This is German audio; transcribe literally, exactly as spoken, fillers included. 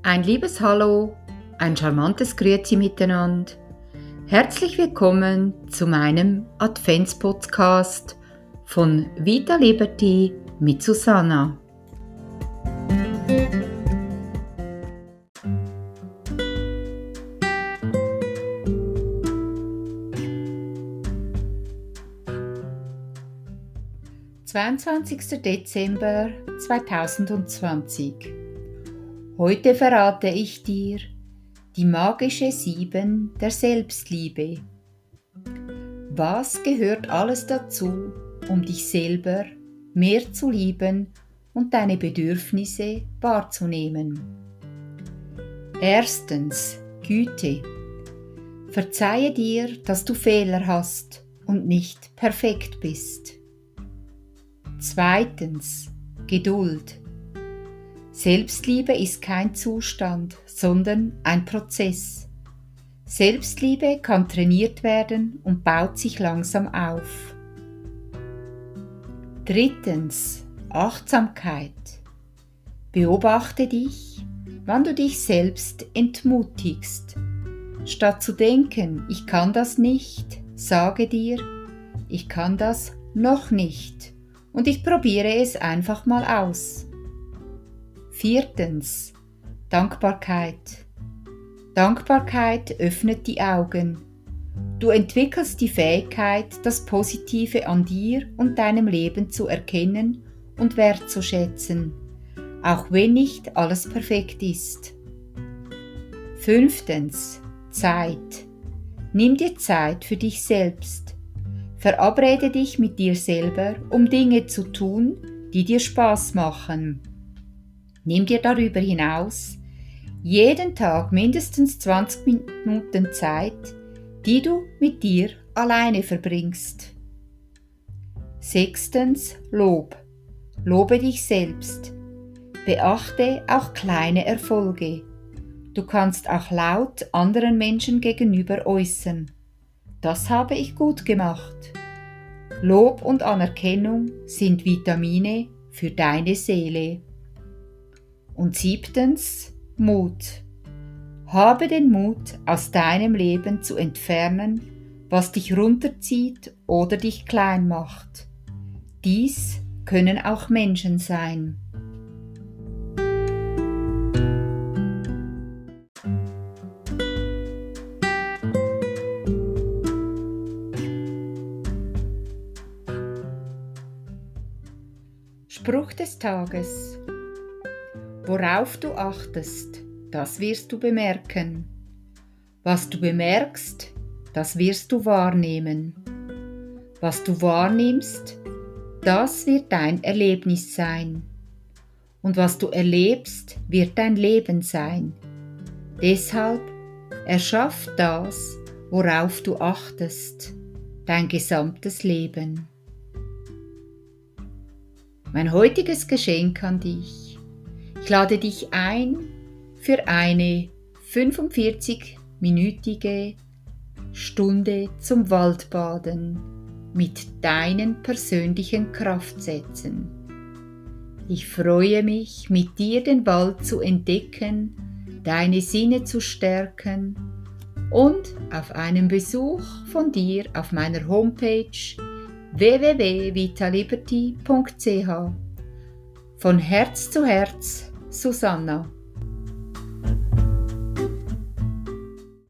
Ein liebes Hallo, ein charmantes Grüezi miteinander. Herzlich willkommen zu meinem Adventspodcast von Vita Liberty mit Susanna. zweiundzwanzigster Dezember zweitausendzwanzig. Heute verrate ich dir die magische Sieben der Selbstliebe. Was gehört alles dazu, um dich selber mehr zu lieben und deine Bedürfnisse wahrzunehmen? Erstens, Güte. Verzeihe dir, dass du Fehler hast und nicht perfekt bist. Zweitens, Geduld. Selbstliebe ist kein Zustand, sondern ein Prozess. Selbstliebe kann trainiert werden und baut sich langsam auf. Drittens, Achtsamkeit. Beobachte dich, wann du dich selbst entmutigst. Statt zu denken, ich kann das nicht, sage dir, ich kann das noch nicht und ich probiere es einfach mal aus. Viertens, Dankbarkeit. Dankbarkeit öffnet die Augen. Du entwickelst die Fähigkeit, das Positive an dir und deinem Leben zu erkennen und wertzuschätzen, auch wenn nicht alles perfekt ist. Fünftens, Zeit. Nimm dir Zeit für dich selbst. Verabrede dich mit dir selber, um Dinge zu tun, die dir Spaß machen. Nimm dir darüber hinaus jeden Tag mindestens zwanzig Minuten Zeit, die du mit dir alleine verbringst. Sechstens, Lob. Lobe dich selbst. Beachte auch kleine Erfolge. Du kannst auch laut anderen Menschen gegenüber äußern. Das habe ich gut gemacht. Lob und Anerkennung sind Vitamine für deine Seele. Und siebtens, Mut. Habe den Mut, aus deinem Leben zu entfernen, was dich runterzieht oder dich klein macht. Dies können auch Menschen sein. Spruch des Tages. Worauf du achtest, das wirst du bemerken. Was du bemerkst, das wirst du wahrnehmen. Was du wahrnimmst, das wird dein Erlebnis sein. Und was du erlebst, wird dein Leben sein. Deshalb erschaff das, worauf du achtest, dein gesamtes Leben. Mein heutiges Geschenk an dich. Ich lade dich ein für eine fünfundvierzig-minütige Stunde zum Waldbaden mit deinen persönlichen Kraftsätzen. Ich freue mich, mit dir den Wald zu entdecken, deine Sinne zu stärken und auf einen Besuch von dir auf meiner Homepage w w w punkt vita liberty punkt c h. Von Herz zu Herz, Susanna.